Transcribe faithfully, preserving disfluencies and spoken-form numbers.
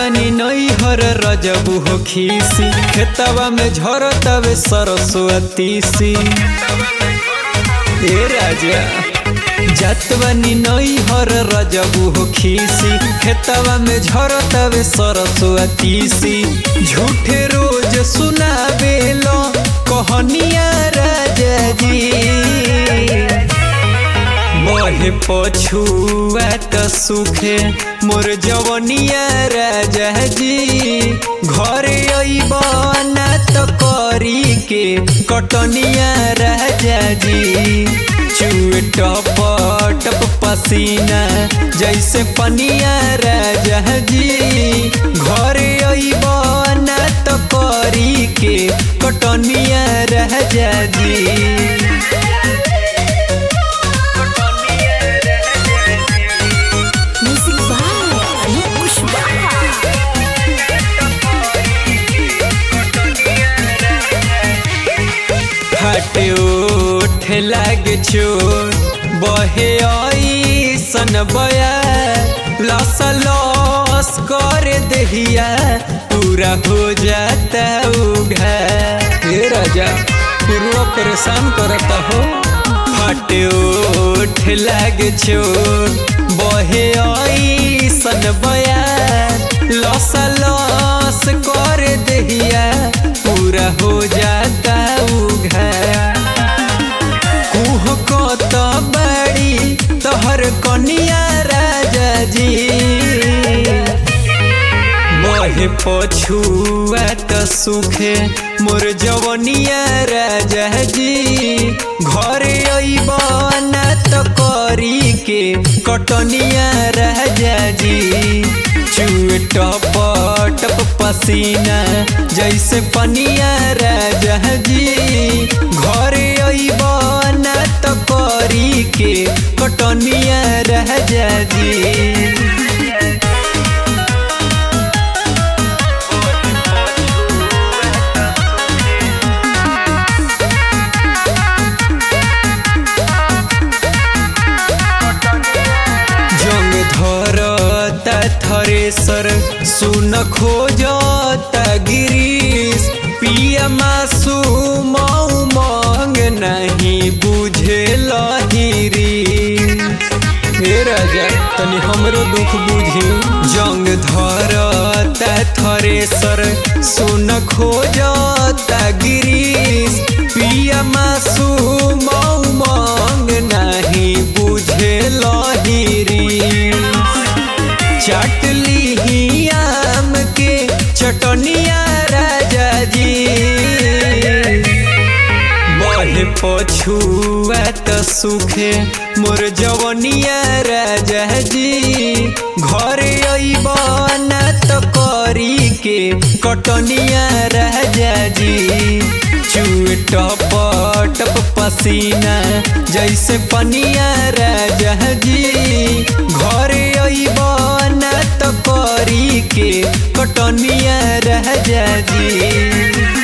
बनी नई हर रजबू हो खीसी खेतवा में झरतवे सरसों तीसी। ए राजा जात बनी नई हर रजबू हो खीसी खेतवा में झरतवे सरसों तीसी। झूठे रोज सुनावेलो कहनिया राजा जी बहे पछुआ त सुखे मोर जवनिया राजा जी। घरे अइब ना त करी के कटनिया राजा जी। चुए टप टप पसीना जैसे पनिया राजा जी। घरे अइब ना त करी के कटनिया राजा जी। हटे उठ लागे चोट बहे ऐसन बया लस लस कर दहिया पूरा हो जाता उघा। हे राजा पूर्व परेशान करता हो। हटे उठ लागे चोट बहे ऐसन बया लस लस कर दहिया पूरा हो जाता उघा। कुह को तो बड़ी तोहर कनिया राजा जी। बहे पछुआ त सुखे मोर जवनिया राजा जी। घरे अइब ना त करी के कटनिया राजा जी। चुए टप टप पसीना जैसे पनिया राजा जी। घरे अइब ना त करी के कटनिया राजा जी। धरता थरेसर सुन खोजता गिरीश पिया मासूम उमंग नहीं बुझे लहिरी। हे राजा तनी हमरो दुख बुझी। जंग धरता थरेसर सुन खोजता गिरीश पिया मासूम उमंग नहीं बुझे लहिरी। चटली ही आम के चटनिया राजा जी। बहे पछुआ त सुखे मोर जवनिया राजा जी। घरे अइब ना त करी के कटनिया राजा जी। चुए टप टप पसीना जैसे पनिया राजा जी। घरे अइब ना त करी के कटनिया राजा जी।